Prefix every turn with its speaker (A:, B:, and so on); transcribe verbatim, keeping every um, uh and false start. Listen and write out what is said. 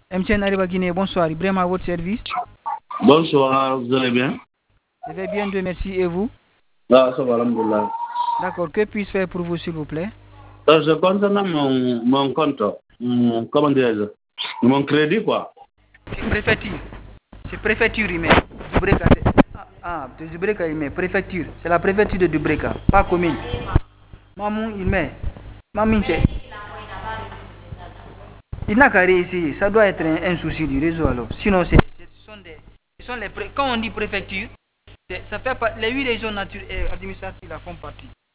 A: M T N Arriva Guinée, bonsoir. Ibrahim à votre service.
B: Bonsoir, vous allez bien?
A: Je vais bien, Dieu merci. Et vous?
B: Ah, ça va, alhamdoulilah.
A: D'accord. Que puis-je faire pour vous, s'il vous plaît?
B: Euh, Je concernant mon, mon compte, hum, comment dirais-je, mon crédit, quoi.
A: C'est préfecture. C'est préfecture, il met. Dubreka, c'est... Ah, ah, de Dubreka, il met. Préfecture. C'est la préfecture de Dubreka, pas commune. Maman, il met. Maman, c'est... Il n'a qu'à réessayer. Ça doit être un, un souci du réseau, alors. Sinon, c'est, c'est- ce sont des... Ce sont les pré- Quand on dit préfecture, c'est- ça fait pas... Les huit régions naturelles et administratives la font partie.